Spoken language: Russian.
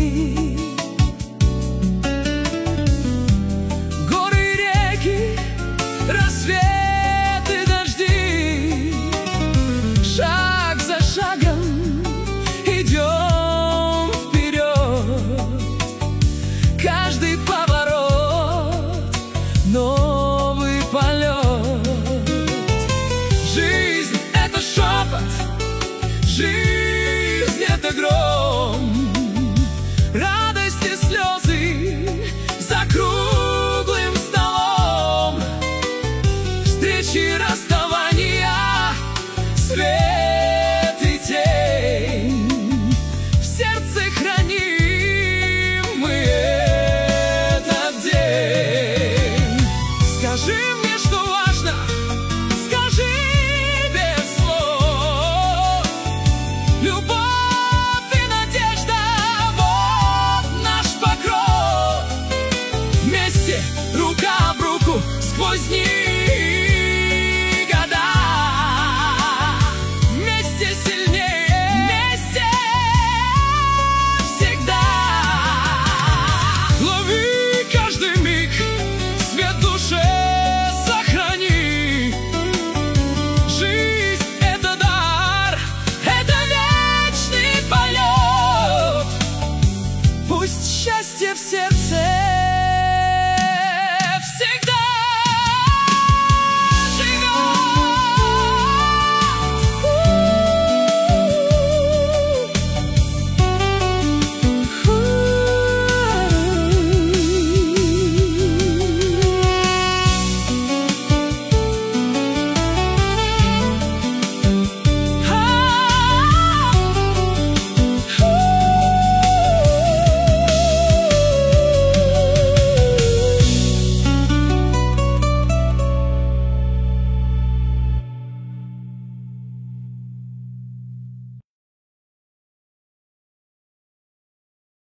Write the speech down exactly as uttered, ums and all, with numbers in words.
Горы и реки, рассветы, дожди, шаг за шагом идем вперед. Каждый поворот — новый полет. Жизнь — это шепот, жизнь — это гром, радость и слезы за круглым столом, встречи и расставания, свет и тень. В сердце храним мы этот день. Скажи мне, что важно, скажи без слов. Любовь и надежда — вот наш покров. Вместе, рука об руку, сквозь дни и года. Вместе сильнее, вместе всегда. Лови каждый миг, свет в душе сохрани. Жизнь — это дар, это вечный полет. Пусть счастье в сердце